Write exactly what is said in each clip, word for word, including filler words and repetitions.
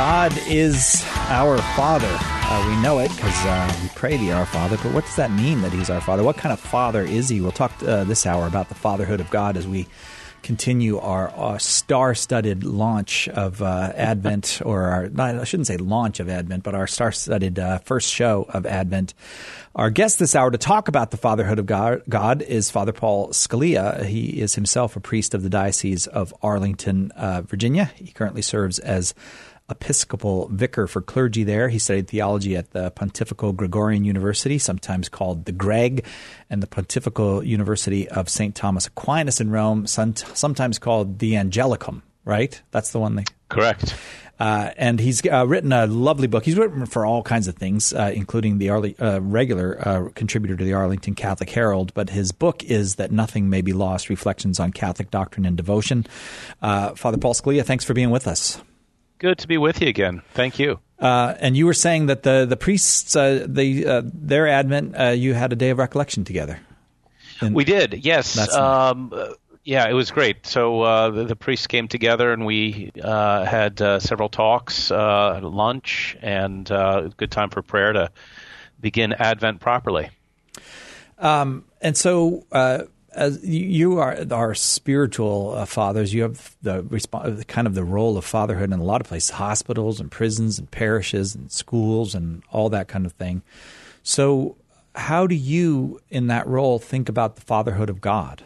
God is our Father. Uh, we know it because uh, we pray the Our Father, but what does that mean that He's our Father? What kind of Father is He? We'll talk uh, this hour about the fatherhood of God as we continue our, our star-studded launch of uh, Advent, or our, not, I shouldn't say launch of Advent, but our star-studded uh, first show of Advent. Our guest this hour to talk about the fatherhood of God, God is Father Paul Scalia. He is himself a priest of the Diocese of Arlington, uh, Virginia. He currently serves as Episcopal Vicar for clergy there. He studied theology at the Pontifical Gregorian University, sometimes called the Greg, and the Pontifical University of Saint Thomas Aquinas in Rome, sometimes called the Angelicum, right? That's the one they... Correct. Uh, and he's uh, written a lovely book. He's written for all kinds of things, uh, including the Arle- uh, regular uh, contributor to the Arlington Catholic Herald. But his book is That Nothing May Be Lost, Reflections on Catholic Doctrine and Devotion. Uh, Father Paul Scalia, thanks for being with us. Good to be with you again. Thank you. Uh, and you were saying that the the priests, uh, the uh, their Advent, uh, you had a day of recollection together. And we did, yes. That's um, nice. Yeah, it was great. So uh, the, the priests came together, and we uh, had uh, several talks, uh, lunch, and uh, good time for prayer to begin Advent properly. Um, and so. Uh, As you are our spiritual uh, fathers, you have the resp- kind of the role of fatherhood in a lot of places, hospitals and prisons and parishes and schools and all that kind of thing. So how do you, in that role, think about the fatherhood of God?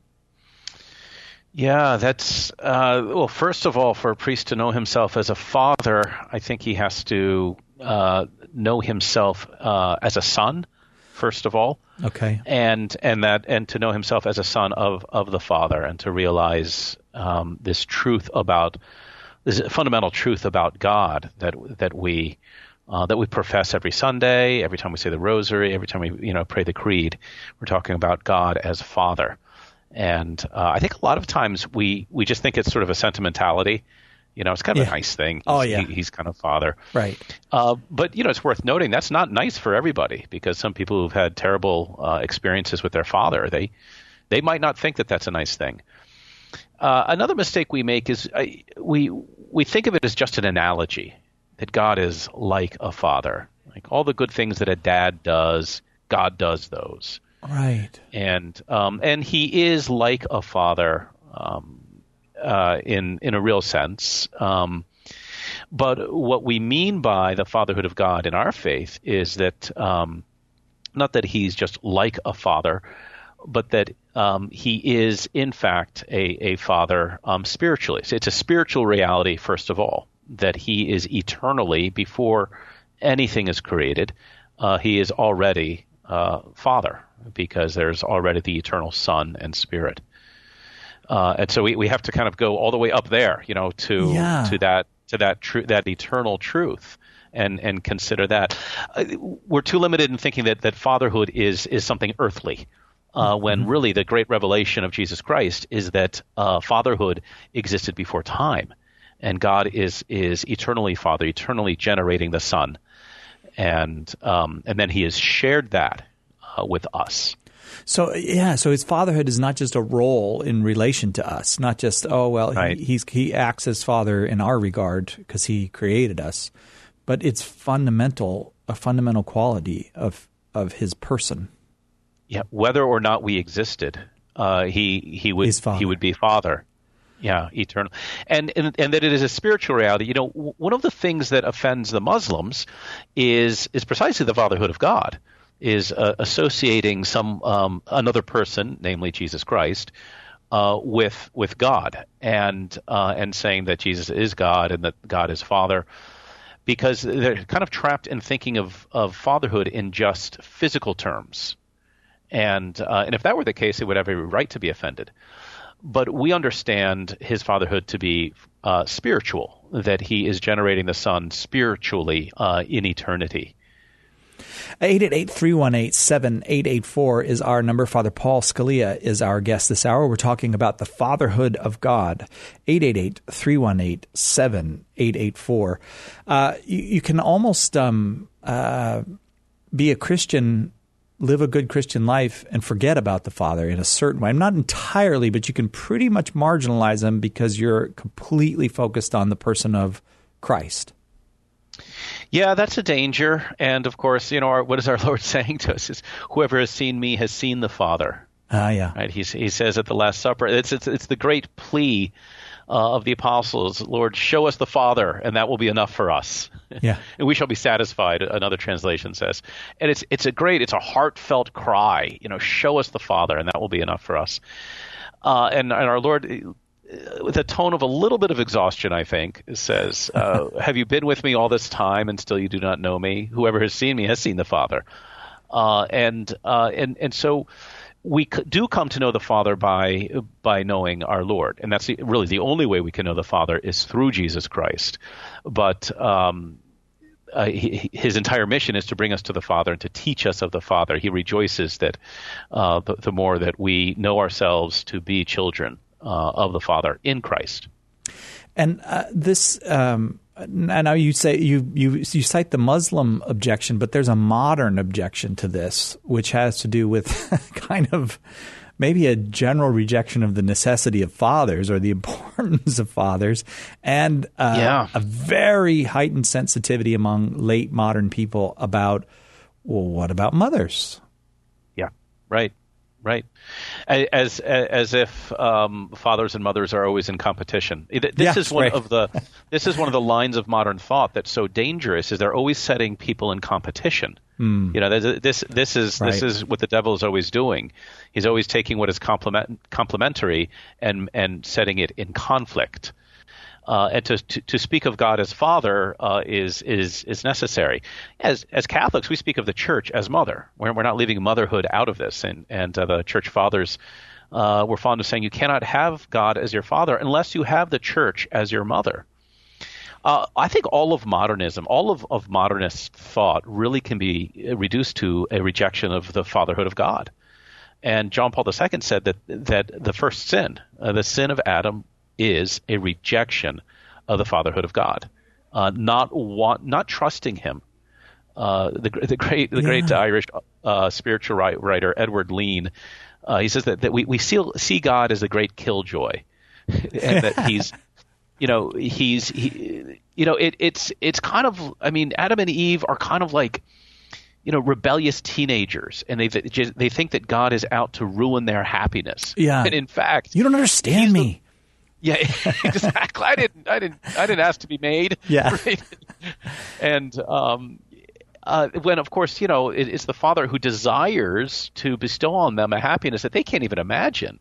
Yeah, that's, uh, well, first of all, for a priest to know himself as a father, I think he has to uh, know himself uh, as a son, first of all. Okay. And and that and to know himself as a son of, of the Father, and to realize um, this truth about this fundamental truth about God that that we uh, that we profess every Sunday, every time we say the Rosary, every time we you know pray the Creed. We're talking about God as Father, and uh, I think a lot of times we we just think it's sort of a sentimentality. You know, it's kind of yeah. a nice thing. He's, oh, yeah. He, he's kind of father. Right. Uh, but, you know, it's worth noting that's not nice for everybody, because some people who've had terrible uh, experiences with their father, they they might not think that that's a nice thing. Uh, another mistake we make is uh, we we think of it as just an analogy, that God is like a father. Like all the good things that a dad does, God does those. Right. And, um, and he is like a father, um Uh, in in a real sense. Um, but what we mean by the fatherhood of God in our faith is that um, not that he's just like a father, but that um, he is, in fact, a, a father um, spiritually. So it's a spiritual reality, first of all, that he is eternally, before anything is created, uh, he is already uh, father, because there's already the eternal Son and Spirit. Uh, and so we, we have to kind of go all the way up there, you know, to yeah. to that to that tru- that eternal truth, and and consider that. Uh, we're too limited in thinking that, that fatherhood is is something earthly, uh, mm-hmm. when really the great revelation of Jesus Christ is that uh, fatherhood existed before time, and God is is eternally Father, eternally generating the Son, and um, and then He has shared that uh, with us. So, yeah, so his fatherhood is not just a role in relation to us, not just, oh, well, right. he, he's, he acts as father in our regard because he created us, but it's fundamental, a fundamental quality of, of his person. Yeah, whether or not we existed, uh, he he would he would be father. Yeah, eternal. And, and and that it is a spiritual reality. You know, w- one of the things that offends the Muslims is is precisely the fatherhood of God. Is uh, associating some um, another person, namely Jesus Christ, uh, with with God, and uh, and saying that Jesus is God and that God is Father, because they're kind of trapped in thinking of, of fatherhood in just physical terms, and uh, and if that were the case, they would have every right to be offended. But we understand his fatherhood to be uh, spiritual, that he is generating the Son spiritually uh, in eternity. eight eight eight, three one eight, seven eight eight four is our number. Father Paul Scalia is our guest this hour. We're talking about the fatherhood of God. eight eight eight, three one eight, seven eight eight four. Uh, you, you can almost um, uh, be a Christian, live a good Christian life, and forget about the Father in a certain way. Not entirely, but you can pretty much marginalize him because you're completely focused on the person of Christ. Yeah, that's a danger. And of course, you know, our, what is our Lord saying to us is, whoever has seen me has seen the Father. Ah, uh, yeah. Right? He, he says at the Last Supper, it's, it's, it's the great plea uh, of the apostles, Lord, show us the Father, and that will be enough for us. Yeah. And we shall be satisfied, another translation says. And it's, it's a great, it's a heartfelt cry, you know, show us the Father, and that will be enough for us. Uh, and, and our Lord, with a tone of a little bit of exhaustion, I think, says, uh, have you been with me all this time and still you do not know me? Whoever has seen me has seen the Father. Uh, and, uh, and, and so we do come to know the Father by, by knowing our Lord. And that's the, really the only way we can know the Father is through Jesus Christ. But, um, Uh, he, his entire mission is to bring us to the Father and to teach us of the Father. He rejoices that uh, the, the more that we know ourselves to be children uh, of the Father in Christ. And uh, this, um, I know you say you, you you cite the Muslim objection, but there's a modern objection to this, which has to do with kind of maybe a general rejection of the necessity of fathers or the importance of fathers, and uh, yeah. a very heightened sensitivity among late modern people about, well, what about mothers? Yeah, right, right. As as if um, fathers and mothers are always in competition. This yeah, is one right. of the this is one of the lines of modern thought that's so dangerous. Is they're always setting people in competition. Mm. You know, this this is right. this is what the devil is always doing. He's always taking what is complement, complementary and and setting it in conflict. Uh, and to, to to speak of God as Father uh, is is is necessary. As as Catholics, we speak of the Church as Mother. We're we're not leaving motherhood out of this. And and uh, the Church Fathers uh, were fond of saying you cannot have God as your Father unless you have the Church as your mother. Uh, I think all of modernism, all of, of modernist thought really can be reduced to a rejection of the fatherhood of God. And John Paul the Second said that that the first sin, uh, the sin of Adam, is a rejection of the fatherhood of God, uh, not want, not trusting Him. Uh, the, the great the yeah. great Irish uh, spiritual writer Edward Lean, uh, he says that, that we we see, see God as a great killjoy, and that He's You know, he's, he, you know, it, it's, it's kind of, I mean, Adam and Eve are kind of like, you know, rebellious teenagers, and they, they think that God is out to ruin their happiness. Yeah. And in fact, you don't understand me. The, yeah, exactly. I didn't, I didn't, I didn't ask to be made. Yeah. Right? And, um, uh, when of course, you know, it, it's the Father who desires to bestow on them a happiness that they can't even imagine.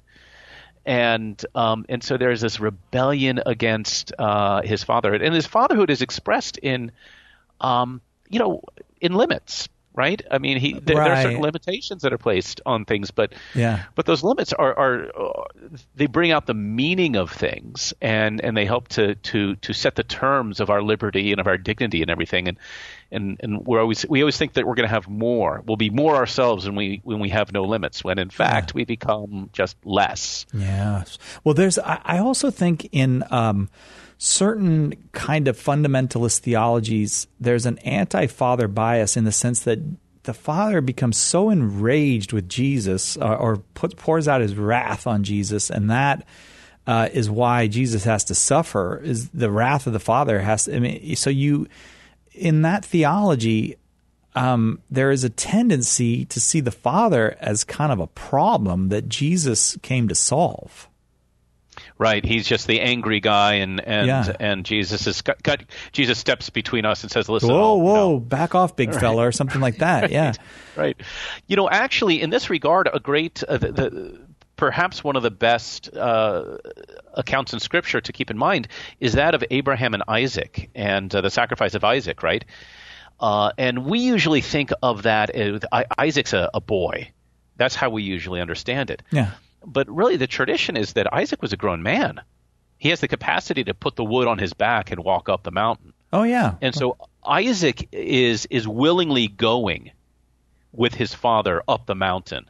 And um, and so there's this rebellion against uh, his fatherhood, and his fatherhood is expressed in, um, you know, in limits, right? I mean, he there, right. there are certain limitations that are placed on things, but yeah. but those limits are, are uh, they bring out the meaning of things, and, and they help to, to to set the terms of our liberty and of our dignity and everything, and and and we're always we always think that we're going to have more, we'll be more ourselves when we when we have no limits, when in fact yeah. we become just less. Yes. Well, there's I, I also think in um, certain kind of fundamentalist theologies, there's an anti-father bias in the sense that the father becomes so enraged with Jesus uh, or puts, pours out his wrath on Jesus, and that uh, is why Jesus has to suffer, is the wrath of the father has to, I mean, so you, in that theology, um, there is a tendency to see the father as kind of a problem that Jesus came to solve. Right, he's just the angry guy, and and, yeah. and Jesus is got, got, Jesus steps between us and says, "Listen, whoa, oh, whoa, no. back off, big right. fella," or something like that. right. Yeah, right. You know, actually, in this regard, a great, uh, the, the, perhaps one of the best uh, accounts in Scripture to keep in mind is that of Abraham and Isaac, and uh, the sacrifice of Isaac. Right, uh, and we usually think of that as Isaac's a, a boy. That's how we usually understand it. Yeah. But really, the tradition is that Isaac was a grown man. He has the capacity to put the wood on his back and walk up the mountain. Oh, yeah. And so Isaac is is willingly going with his father up the mountain.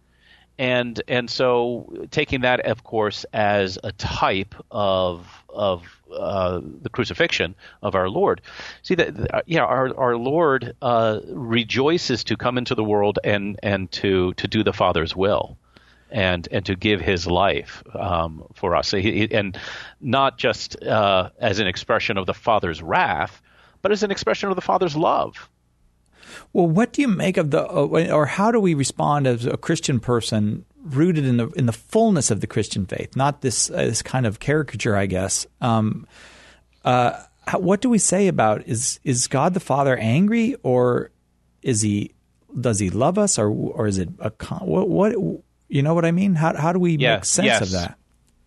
And and so taking that, of course, as a type of of uh, the crucifixion of our Lord. See that, yeah, our our Lord uh, rejoices to come into the world and and to to do the Father's will. And and to give his life um, for us, so he, and not just uh, as an expression of the Father's wrath, but as an expression of the Father's love. Well, what do you make of the, or how do we respond as a Christian person rooted in the in the fullness of the Christian faith, not this uh, this kind of caricature, I guess? Um, uh, how, what do we say about is is God the Father angry, or is he does he love us, or or is it a what, what you know what I mean? How how do we yeah, make sense yes. of that?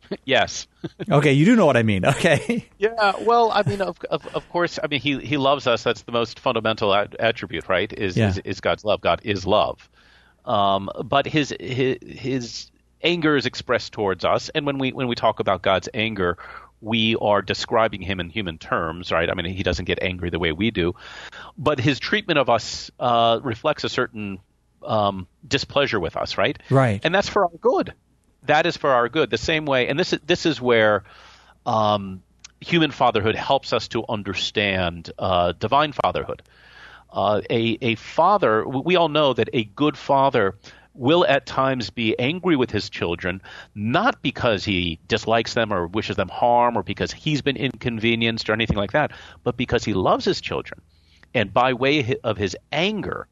Yes. Okay, you do know what I mean. Okay. Yeah. Well, I mean, of of, of course, I mean, he he loves us. That's the most fundamental at- attribute, right? Is, yeah. is is God's love. God is love. Um, but his, his his anger is expressed towards us, and when we when we talk about God's anger, we are describing him in human terms, right? I mean, he doesn't get angry the way we do, but his treatment of us uh, reflects a certain um, displeasure with us, right? Right. And that's for our good. That is for our good. The same way, and this is this is where um, human fatherhood helps us to understand uh, divine fatherhood. Uh, a a father, we all know that a good father will at times be angry with his children, not because he dislikes them or wishes them harm or because he's been inconvenienced or anything like that, but because he loves his children. And by way of his anger,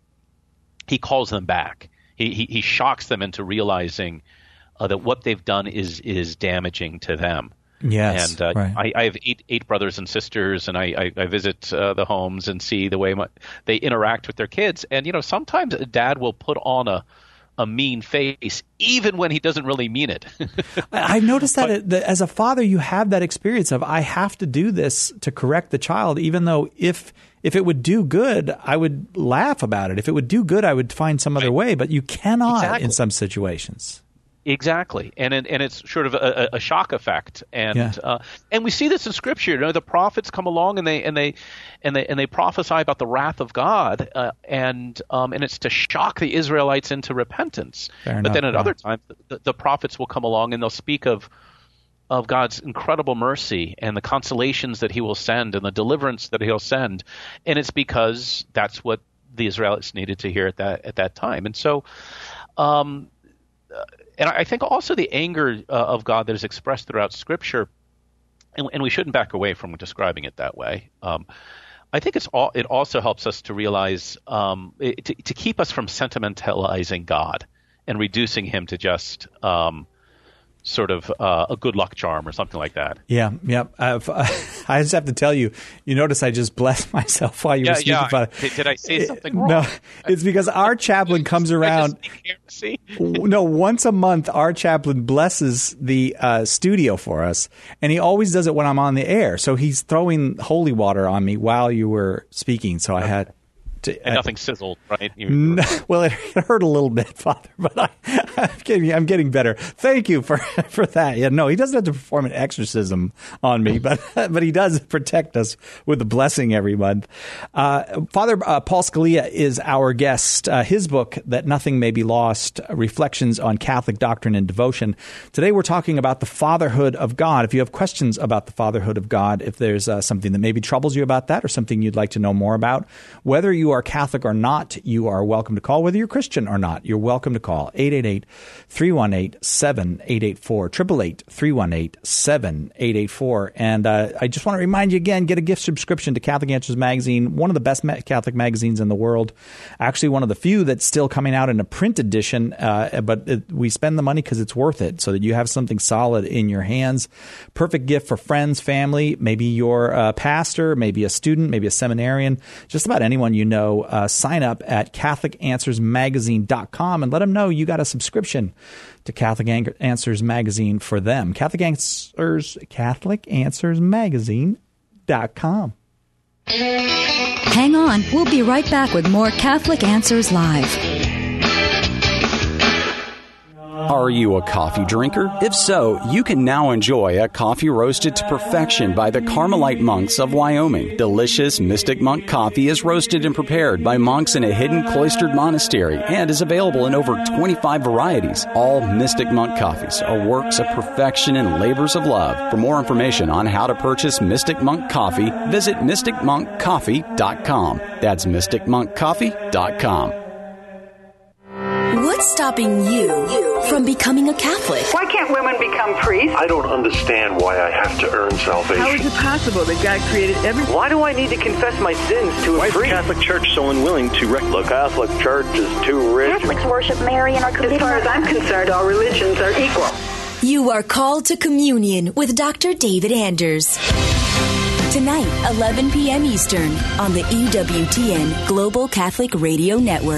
he calls them back. He he, he shocks them into realizing Uh, that what they've done is is damaging to them. Yes, and uh, right. I, I have eight eight brothers and sisters, and I I, I visit uh, the homes and see the way my, they interact with their kids. And you know, sometimes a dad will put on a a mean face, even when he doesn't really mean it. I've noticed that, but, that as a father, you have that experience of I have to do this to correct the child, even though if if it would do good, I would laugh about it. If it would do good, I would find some other way. But you cannot exactly. in some situations. Exactly, and it, and it's sort of a, a shock effect, and yeah. uh, and we see this in Scripture. You know, the prophets come along and they and they and they and they prophesy about the wrath of God, uh, and um, and it's to shock the Israelites into repentance. Fair but enough, then at yeah. other times, the, the prophets will come along and they'll speak of of God's incredible mercy and the consolations that He will send and the deliverance that He'll send, and it's because that's what the Israelites needed to hear at that at that time, and so. Um, And I think also the anger uh, of God that is expressed throughout Scripture, and, and we shouldn't back away from describing it that way. Um, I think it's all, it also helps us to realize um, it, to, to keep us from sentimentalizing God and reducing Him to just um, sort of uh, a good luck charm or something like that. Yeah, yeah. I've, I just have to tell you, you notice I just blessed myself while you yeah, were speaking yeah. about it. Did, did I say something wrong? No, it's because our chaplain comes around. No, once a month, our chaplain blesses the uh, studio for us, and he always does it when I'm on the air. So he's throwing holy water on me while you were speaking. So I had. To, and nothing sizzled, right? You, no, well, it, it hurt a little bit, Father, but I, I'm, getting, I'm getting better. Thank you for, for that. Yeah, no, he doesn't have to perform an exorcism on me, but but he does protect us with the blessing every month. Uh, Father uh, Paul Scalia is our guest. Uh, his book, That Nothing May Be Lost, Reflections on Catholic Doctrine and Devotion. Today we're talking about the fatherhood of God. If you have questions about the fatherhood of God, if there's uh, something that maybe troubles you about that or something you'd like to know more about, whether you are Catholic or not, you are welcome to call. Whether you're Christian or not, you're welcome to call eight eight eight, three one eight, seven eight eight four, eight eight eight, three one eight, seven eight eight four. And uh, I just want to remind you again, get a gift subscription to Catholic Answers Magazine, one of the best ma- Catholic magazines in the world. Actually, one of the few that's still coming out in a print edition, uh, but it, we spend the money because it's worth it, so that you have something solid in your hands. Perfect gift for friends, family, maybe you're a pastor, maybe a student, maybe a seminarian, just about anyone you know. Uh, sign up at Catholic Answers Magazine dot com and let them know you got a subscription to Catholic Answers Magazine for them. Catholic Answers, Catholic Answers Magazine dot com. Hang on. We'll be right back with more Catholic Answers Live. Are you a coffee drinker? If so, you can now enjoy a coffee roasted to perfection by the Carmelite monks of Wyoming. Delicious Mystic Monk coffee is roasted and prepared by monks in a hidden cloistered monastery and is available in over twenty-five varieties. All Mystic Monk coffees are works of perfection and labors of love. For more information on how to purchase Mystic Monk coffee, visit mystic monk coffee dot com. That's mystic monk coffee dot com. What's stopping you from becoming a Catholic? Why can't women become priests? I don't understand why I have to earn salvation. How is it possible that God created everything? Why do I need to confess my sins to a why priest? Why is the Catholic Church so unwilling to rec- The Catholic Church is too rich. Catholics worship Mary and are committed. As far as I'm concerned, all religions are equal. You are called to communion with Doctor David Anders. Tonight, eleven p.m. Eastern, on the E W T N Global Catholic Radio Network.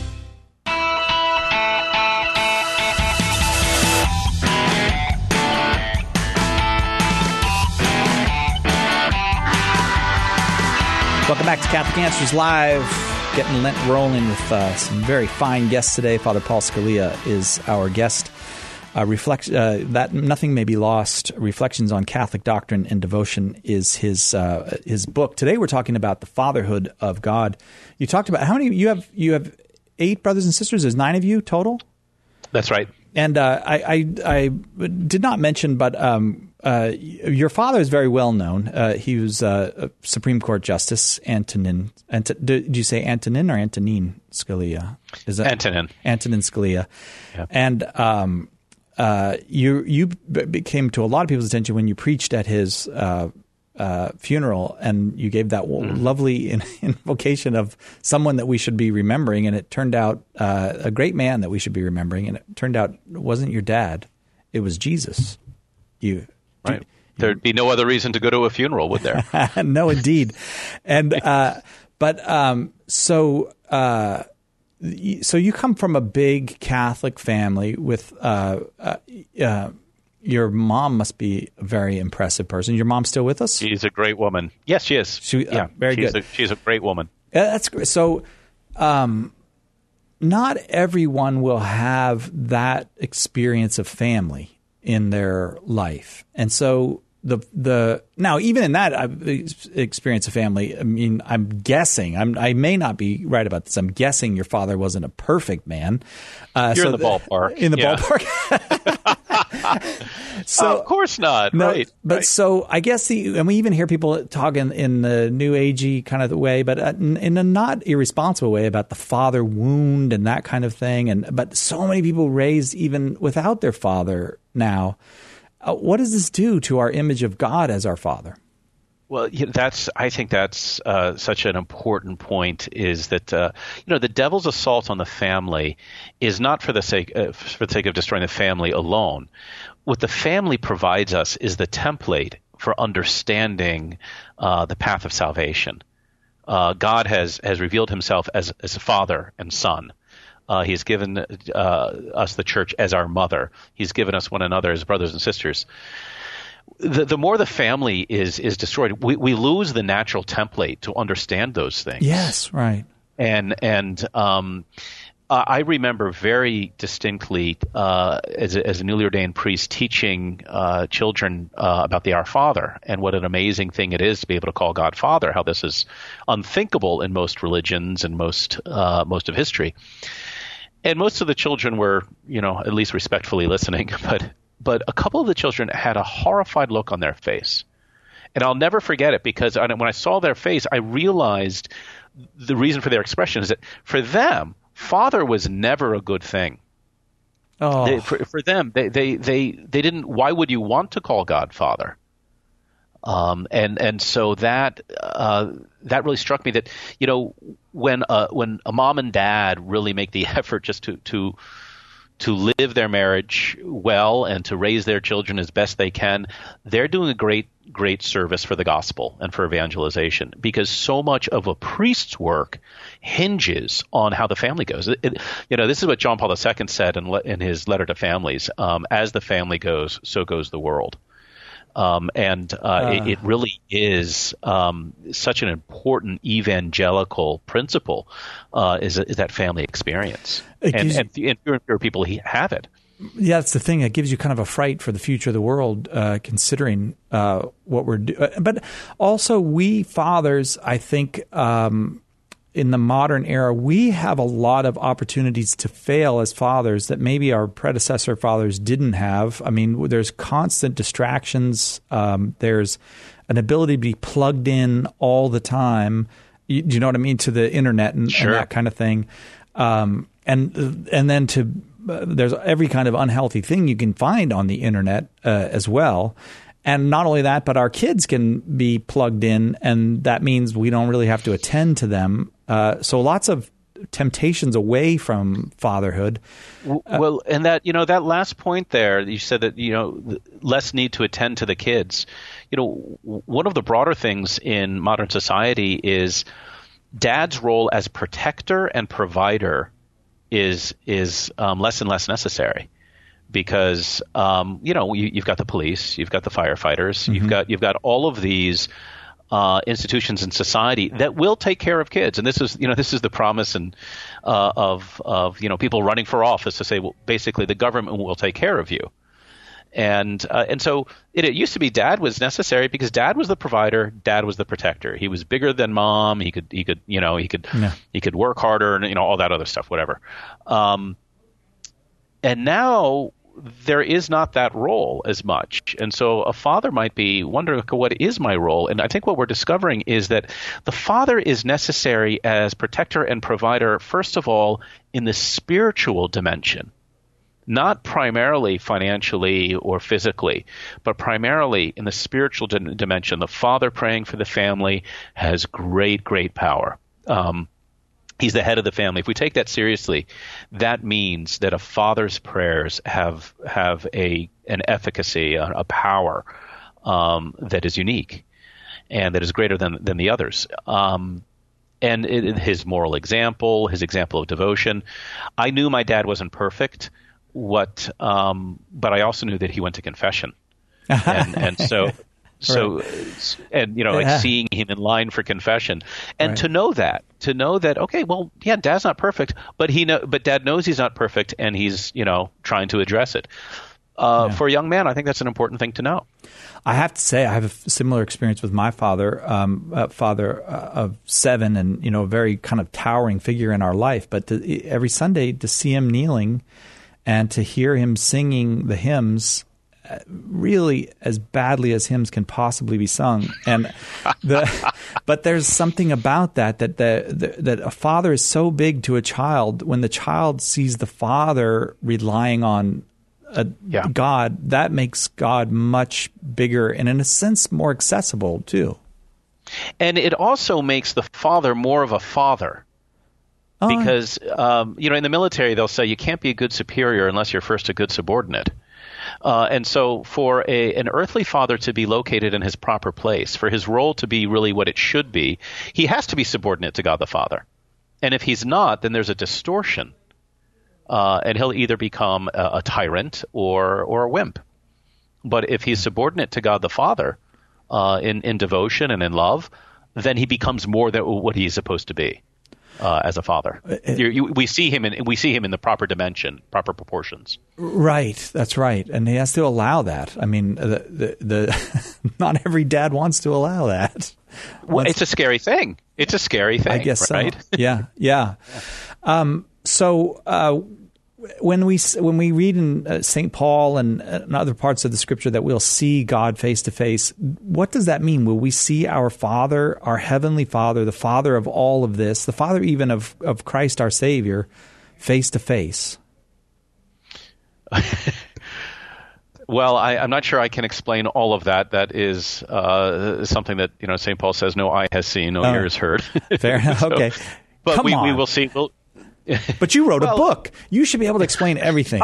Welcome back to Catholic Answers Live. Getting Lent rolling with uh, some very fine guests today. Father Paul Scalia is our guest. Uh, reflect uh, that Nothing May Be Lost. Reflections on Catholic Doctrine and Devotion is his uh, his book. Today we're talking about the fatherhood of God. You talked about how many you have. You have eight brothers and sisters. There's nine of you total. That's right. And uh, I, I I did not mention, but um, uh, your father is very well known. Uh, he was uh, a Supreme Court Justice Antonin. Ant- did you say Antonin or Antonin Scalia? Is that Antonin? Antonin Scalia. Yeah. And um, uh, you you became to a lot of people's attention when you preached at his uh, uh, funeral, and you gave that mm. lovely in- invocation of someone that we should be remembering, and it turned out uh, a great man that we should be remembering, and it turned out it wasn't your dad, it was Jesus. You right. You, There'd be no other reason to go to a funeral, would there? No, indeed. And uh, but um, so. Uh, So you come from a big Catholic family with uh, uh, uh, your mom must be a very impressive person. Your mom's still with us? She's a great woman. Yes, she is. She, yeah, uh, very she's good. A, she's a great woman. Uh, that's great. So um, not everyone will have that experience of family in their life. And so the the now even in that experience of family, I mean, I'm guessing I'm I may not be right about this. I'm guessing your father wasn't a perfect man. Uh, You're so in the, the ballpark. In the yeah. ballpark. So uh, of course not. No, right. But right. so I guess the and we even hear people talk in, in the new agey kind of the way, but in, in a not irresponsible way about the father wound and that kind of thing. And but so many people raised even without their father now. Uh, what does this do to our image of God as our Father? Well, you know, that's I think that's uh, such an important point. Is that uh, you know the devil's assault on the family is not for the sake uh, for the sake of destroying the family alone. What the family provides us is the template for understanding uh, the path of salvation. Uh, God has has revealed Himself as as a Father and Son. Uh, he has given uh, us the church as our mother. He's given us one another as brothers and sisters. The, the more the family is is destroyed, we, we lose the natural template to understand those things. Yes, right. And and um, I remember very distinctly uh, as, a, as a newly ordained priest teaching uh, children uh, about the Our Father and what an amazing thing it is to be able to call God Father. How this is unthinkable in most religions and most uh, most of history. And most of the children were, you know, at least respectfully listening, but but a couple of the children had a horrified look on their face. And I'll never forget it because when I saw their face, I realized the reason for their expression is that for them, Father was never a good thing. Oh. They, for, for them, they, they, they, they didn't – why would you want to call God Father? Um, and and so that uh, that really struck me that, you know, when uh, when a mom and dad really make the effort just to to to live their marriage well and to raise their children as best they can, they're doing a great great service for the gospel and for evangelization, because so much of a priest's work hinges on how the family goes. It, it, you know, this is what John Paul the Second said in, le- in his letter to families: um, "As the family goes, so goes the world." Um, and uh, uh. It, it really is um, such an important evangelical principle uh, is, is that family experience. And, and, and fewer and fewer people have it. Yeah, that's the thing. It gives you kind of a fright for the future of the world, uh, considering uh, what we're doing. But also we fathers, I think, um, in the modern era, we have a lot of opportunities to fail as fathers that maybe our predecessor fathers didn't have. I mean, there's constant distractions. Um, there's an ability to be plugged in all the time. You, do you know what I mean? To the internet and, sure. and that kind of thing. Um, and and then to uh, there's every kind of unhealthy thing you can find on the internet uh, as well. And not only that, but our kids can be plugged in, and that means we don't really have to attend to them. Uh, so lots of temptations away from fatherhood. Well, and that, you know, that last point there, you said that, you know, less need to attend to the kids. You know, one of the broader things in modern society is dad's role as protector and provider is is um, less and less necessary. Because um, you know you, you've got the police, you've got the firefighters, mm-hmm. you've got you've got all of these uh, institutions in society that will take care of kids, and this is you know this is the promise and uh, of of you know people running for office to say, well, basically the government will take care of you, and uh, and so it, it used to be dad was necessary because dad was the provider, dad was the protector. He was bigger than mom. He could he could you know he could yeah. he could work harder and you know all that other stuff, whatever. Um, and now there is not that role as much. And so a father might be wondering, okay, what is my role? And I think what we're discovering is that the father is necessary as protector and provider, first of all, in the spiritual dimension, not primarily financially or physically, but primarily in the spiritual di- dimension. The father praying for the family has great, great power. Um, He's the head of the family. If we take that seriously, that means that a father's prayers have have a an efficacy, a, a power um, that is unique and that is greater than than the others. Um, and it, his moral example, his example of devotion. I knew my dad wasn't perfect, what, um, but I also knew that he went to confession, and, and so. So, right. and, you know, yeah. like seeing him in line for confession and right. to know that, to know that, okay, well, yeah, dad's not perfect, but he know, but dad knows he's not perfect and he's, you know, trying to address it. Uh, yeah. For a young man, I think that's an important thing to know. I have to say, I have a similar experience with my father, um, a father uh, of seven and, you know, a very kind of towering figure in our life. But to, every Sunday to see him kneeling and to hear him singing the hymns really as badly as hymns can possibly be sung, and the but there's something about that that the, the that a father is so big to a child. When the child sees the father relying on a yeah. God, that makes God much bigger and in a sense more accessible too. And it also makes the father more of a father. Oh, because um, you know in the military they'll say you can't be a good superior unless you're first a good subordinate. Uh, and so for a, an earthly father to be located in his proper place, for his role to be really what it should be, he has to be subordinate to God the Father. And if he's not, then there's a distortion. Uh, and he'll either become a, a tyrant or or a wimp. But if he's subordinate to God the Father uh, in, in devotion and in love, then he becomes more than what he's supposed to be. Uh, as a father, you, you, we see him in we see him in the proper dimension, proper proportions. Right, that's right, and he has to allow that. I mean, the the, the not every dad wants to allow that. Well, Once, it's a scary thing. It's a scary thing. I guess right? so. Yeah, yeah. Um, so uh, when we when we read in uh, Saint Paul and, uh, and other parts of the Scripture that we'll see God face to face, what does that mean? Will we see our Father, our Heavenly Father, the Father of all of this, the Father even of, of Christ our Savior, face to face? Well, I, I'm not sure I can explain all of that. That is uh, something that you know Saint Paul says, "No eye has seen, no oh, ear has heard." Fair enough. so, okay, but Come we, on. we will see. We'll, But you wrote well, a book. You should be able to explain everything.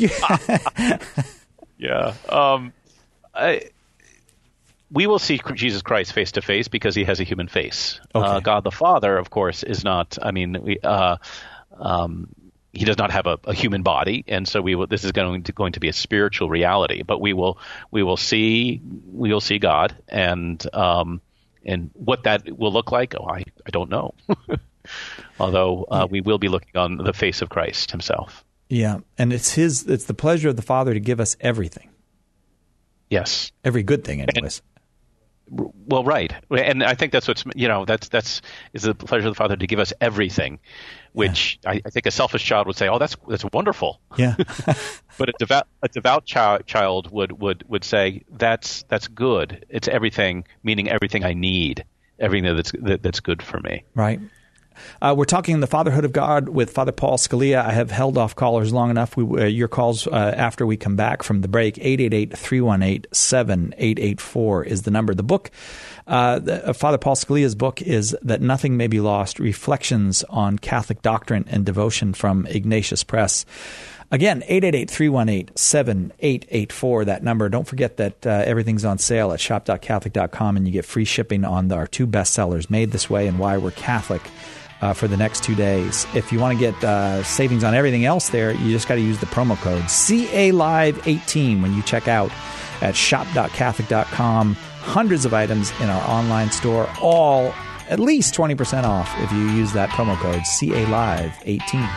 yeah. Um, I, we will see Jesus Christ face to face because he has a human face. Okay. Uh, God the Father, of course, is not. I mean, we, uh, um, he does not have a, a human body, and so we will, this is going to going to be a spiritual reality. But we will we will see we will see God, and um, and what that will look like. Oh, I I don't know. Although uh, we will be looking on the face of Christ himself. Yeah, and it's his. It's the pleasure of the Father to give us everything. Yes, every good thing, anyways. And, well, right, and I think that's what's you know that's that's is the pleasure of the Father to give us everything, which yeah. I, I think a selfish child would say, "Oh, that's that's wonderful." Yeah, but a devout a devout child child would would would say, "That's that's good. It's everything, meaning everything I need, everything that's that, that's good for me." Right. Uh, we're talking the fatherhood of God with Father Paul Scalia. I have held off callers long enough. We, uh, your calls uh, after we come back from the break. eight eight eight, three one eight, seven eight eight four is the number. The book, uh, the, uh, Father Paul Scalia's book is That Nothing May Be Lost, Reflections on Catholic Doctrine and Devotion from Ignatius Press. Again, eight eight eight, three one eight, seven eight eight four, that number. Don't forget that uh, everything's on sale at shop dot catholic dot com, and you get free shipping on the, our two bestsellers, Made This Way and Why We're Catholic, uh, for the next two days. If you want to get uh, savings on everything else there, you just got to use the promo code C A Live eighteen when you check out at shop dot catholic dot com. Hundreds of items in our online store, all at least twenty percent off if you use that promo code C A Live eighteen.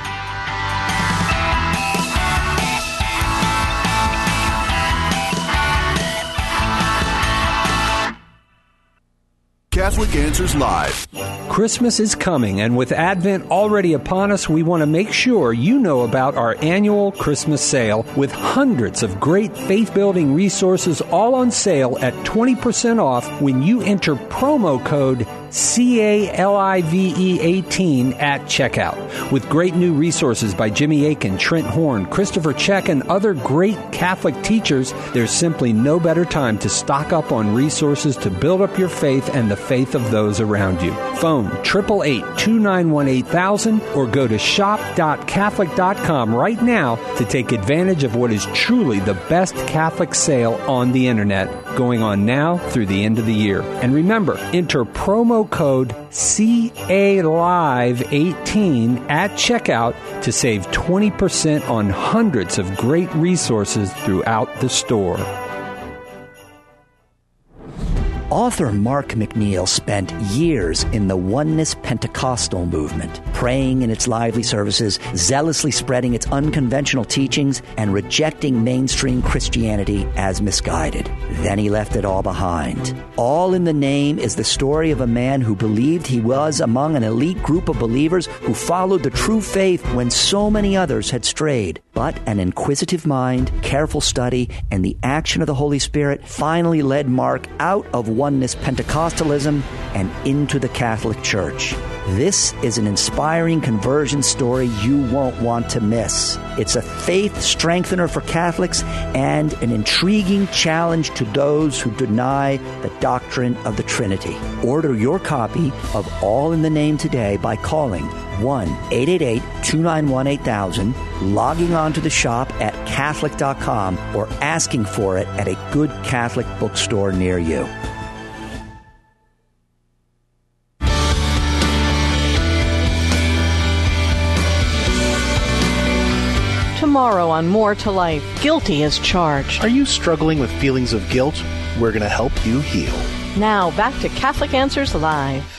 Catholic Answers Live. Christmas is coming, and with Advent already upon us, we want to make sure you know about our annual Christmas sale with hundreds of great faith-building resources all on sale at twenty percent off when you enter promo code C A L I V E eighteen at checkout. With great new resources by Jimmy Akin, Trent Horn, Christopher Check, and other great Catholic teachers, there's simply no better time to stock up on resources to build up your faith and the faith of those around you. Phone eight eight eight, two nine one, eight thousand or go to shop dot catholic dot com right now to take advantage of what is truly the best Catholic sale on the internet, going on now through the end of the year. And remember, enter promo code C A Live eighteen at checkout to save twenty percent on hundreds of great resources throughout the store. Author Mark McNeil spent years in the Oneness Pentecostal movement, praying in its lively services, zealously spreading its unconventional teachings, and rejecting mainstream Christianity as misguided. Then he left it all behind. All in the Name is the story of a man who believed he was among an elite group of believers who followed the true faith when so many others had strayed. But an inquisitive mind, careful study, and the action of the Holy Spirit finally led Mark out of Oneness Pentecostalism and into the Catholic Church. This is an inspiring conversion story you won't want to miss. It's a faith strengthener for Catholics and an intriguing challenge to those who deny the doctrine of the Trinity. Order your copy of All in the Name today by calling one eight eight eight, two nine one, eight thousand, logging on to the shop at catholic dot com, or asking for it at a good Catholic bookstore near you. Tomorrow on More to Life, guilty as charged. Are you struggling with feelings of guilt? We're going to help you heal. Now, back to Catholic Answers Live.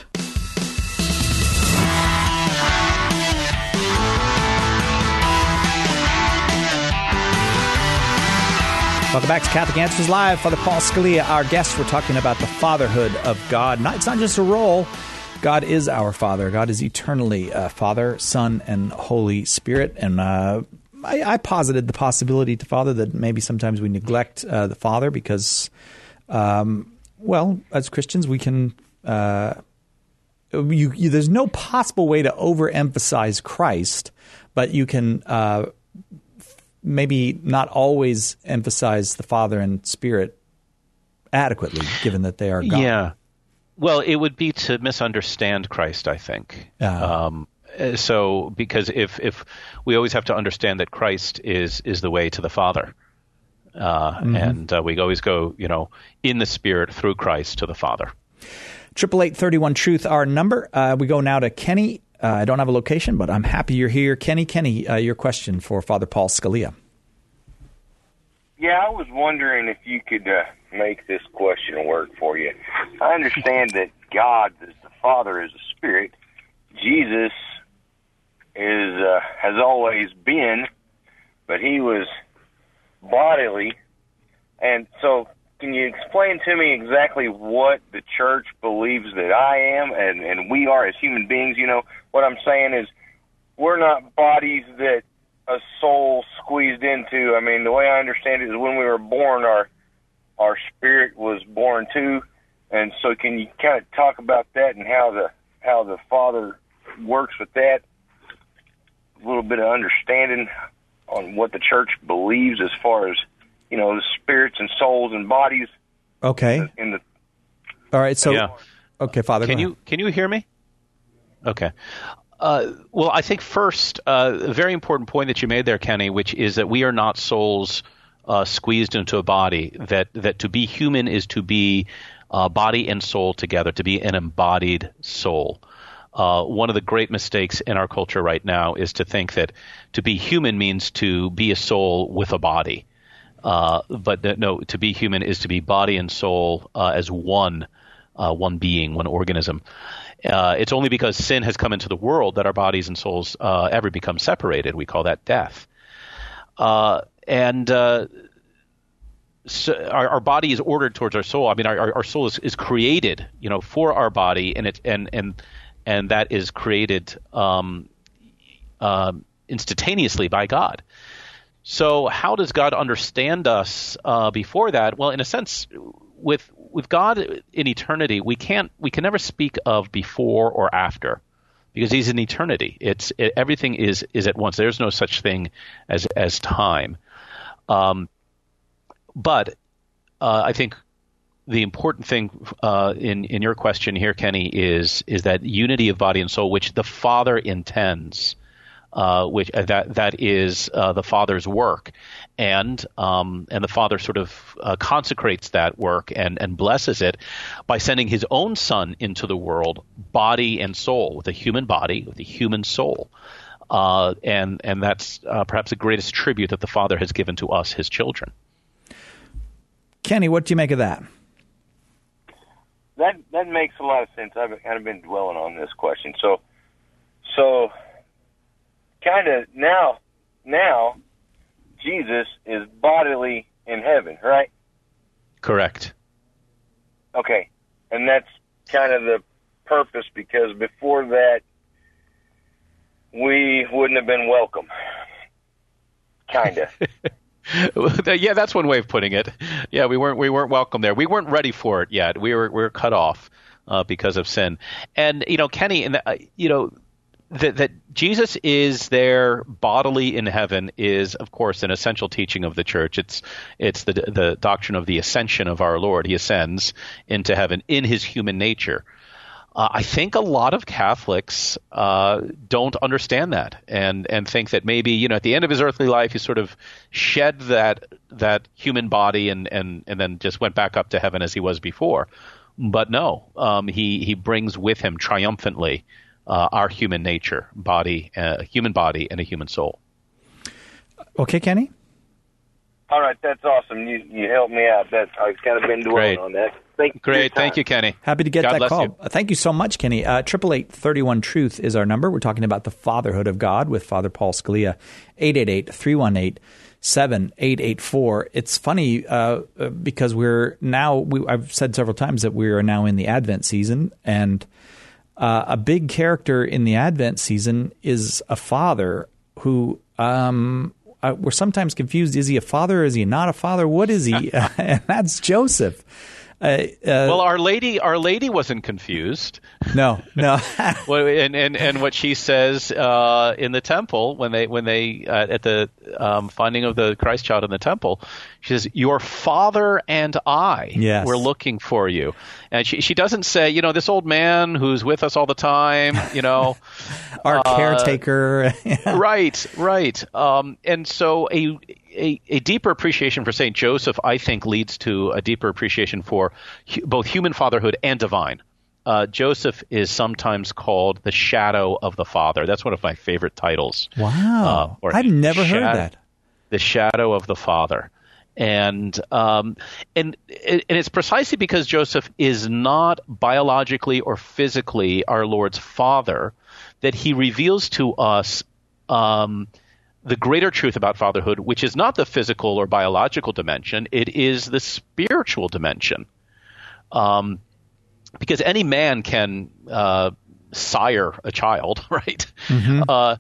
Welcome back to Catholic Answers Live. Father Paul Scalia, our guest. We're talking about the fatherhood of God. Not, it's not just a role. God is our Father. God is eternally uh, Father, Son, and Holy Spirit. And uh, I, I posited the possibility to Father that maybe sometimes we neglect uh, the Father because, um, well, as Christians, we can uh, you, you, there's no possible way to overemphasize Christ, but you can uh, maybe not always emphasize the Father and Spirit adequately, given that they are God. Yeah. Well, it would be to misunderstand Christ, I think. Uh, um, so, because if if we always have to understand that Christ is is the way to the Father, uh, mm-hmm. and uh, we always go, you know, in the Spirit through Christ to the Father. Triple eight thirty one truth, our number. Uh, we go now to Kenny. Uh, I don't have a location, but I'm happy you're here, Kenny. Kenny, uh, your question for Father Paul Scalia. Yeah, I was wondering if you could uh, make this question work for you. I understand that God, as the Father, is a spirit. Jesus is uh, has always been, but he was bodily. And so can you explain to me exactly what the church believes that I am and, and we are as human beings? You know, what I'm saying is we're not bodies that a soul squeezed into. I mean, the way I understand it is when we were born, our our spirit was born too. And so can you kind of talk about that and how the how the Father works with that, a little bit of understanding on what the church believes as far as, you know, the spirits and souls and bodies. Okay. In the, in the All right. So, yeah. okay, Father. Can you can you hear me? Okay. Uh, well, I think first, uh, a very important point that you made there, Kenny, which is that we are not souls uh, squeezed into a body. That that to be human is to be uh, body and soul together, to be an embodied soul. Uh, one of the great mistakes in our culture right now is to think that to be human means to be a soul with a body. Uh, but no, to be human is to be body and soul uh, as one, uh, one being, one organism. Uh, it's only because sin has come into the world that our bodies and souls uh, ever become separated. We call that death. Uh, and uh, so our, our body is ordered towards our soul. I mean, our, our soul is, is created, you know, for our body, and it and and and that is created um, uh, instantaneously by God. So how does God understand us uh, before that? Well, in a sense, with with God in eternity, we can't we can never speak of before or after, because He's in eternity. It's it, everything is is at once. There's no such thing as as time. Um, but uh, I think the important thing uh, in in your question here, Kenny, is is that unity of body and soul, which the Father intends. Uh, which uh, that that is uh, the Father's work, and um, and the Father sort of uh, consecrates that work and, and blesses it by sending His own Son into the world, body and soul, with a human body, with a human soul, uh, and and that's uh, perhaps the greatest tribute that the Father has given to us, His children. Kenny, what do you make of that? That that makes a lot of sense. I've kind of been dwelling on this question, so so. Kind of now, now, Jesus is bodily in heaven, right? Correct. Okay, and that's kind of the purpose, because before that, we wouldn't have been welcome. Kind of. Yeah, that's one way of putting it. Yeah, we weren't we weren't welcome there. We weren't ready for it yet. We were we were cut off uh, because of sin. And you know, Kenny, and uh, you know. That, that Jesus is there bodily in heaven is, of course, an essential teaching of the church. It's it's the the doctrine of the ascension of our Lord. He ascends into heaven in His human nature. Uh, I think a lot of Catholics uh, don't understand that and and think that maybe, you know, at the end of His earthly life, He sort of shed that that human body and and and then just went back up to heaven as He was before. But no, um, he he brings with Him triumphantly Uh, our human nature, body, a uh, human body, and a human soul. Okay, Kenny? All right, that's awesome. You you helped me out. That I've kind of been dwelling on that. Thank you. Great, thank you, Kenny. Happy to get God that bless call. You. Thank you so much, Kenny. Uh, Triple eight thirty one truth is our number. We're talking about the fatherhood of God with Father Paul Scalia. Eight eight eight three one eight seven eight eight four. It's funny uh, because we're now. We, I've said several times that we are now in the Advent season, and Uh, a big character in the Advent season is a father who um, uh, we're sometimes confused. Is he a father? Is he not a father? What is he? And that's Joseph. Uh, uh, well, Our Lady, Our Lady wasn't confused. No, no. well, and, and and what she says uh, in the temple when they when they uh, at the um, finding of the Christ child in the temple, she says, "Your father and I yes. were looking for you." And she she doesn't say, you know, this old man who's with us all the time, you know, our uh, caretaker. right, right. Um, and so a. A, a deeper appreciation for Saint Joseph, I think, leads to a deeper appreciation for hu- both human fatherhood and divine. Uh, Joseph is sometimes called the shadow of the Father. That's one of my favorite titles. Wow. Uh, I've never shadow, heard that. The shadow of the Father. And um, and and it's precisely because Joseph is not biologically or physically our Lord's father that he reveals to us um, the greater truth about fatherhood, which is not the physical or biological dimension. It is the spiritual dimension. Um, because any man can uh, sire a child, right? Mm-hmm. Uh,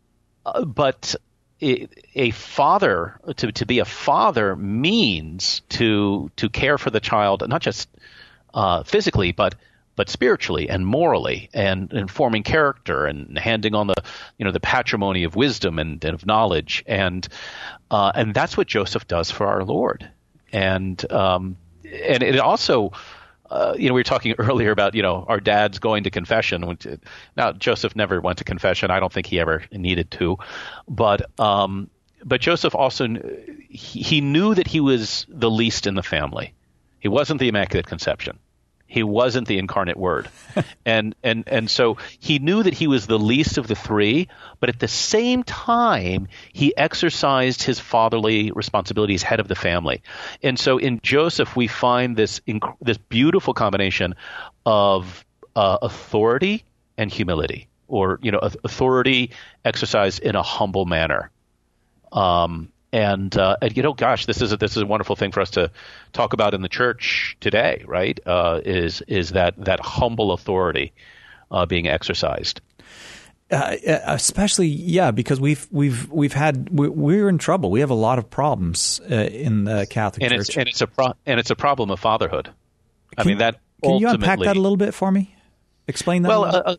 but it, a father, to, to be a father means to to care for the child, not just uh, physically, but but spiritually and morally and, and forming character and handing on the, you know, the patrimony of wisdom and, and of knowledge. And, uh, and that's what Joseph does for our Lord. And, um, and it also, uh, you know, we were talking earlier about, you know, our dads going to confession. Now, Joseph never went to confession. I don't think he ever needed to, but, um, but Joseph also, he, he knew that he was the least in the family. He wasn't the Immaculate Conception. He wasn't the incarnate Word. and, and, and so he knew that he was the least of the three, but at the same time, he exercised his fatherly responsibilities, head of the family. And so in Joseph, we find this, inc- this beautiful combination of uh, authority and humility, or, you know, authority exercised in a humble manner. Um, And, uh, and, you know, gosh, this is a, this is a wonderful thing for us to talk about in the church today, right? Uh, is is that that humble authority uh, being exercised? Uh, especially, yeah, because we've we've we've had we're, we're in trouble. We have a lot of problems uh, in the Catholic and Church, it's, and it's a pro- and it's a problem of fatherhood. I can, mean that. Can you unpack that a little bit for me? Explain that. Well, a little uh,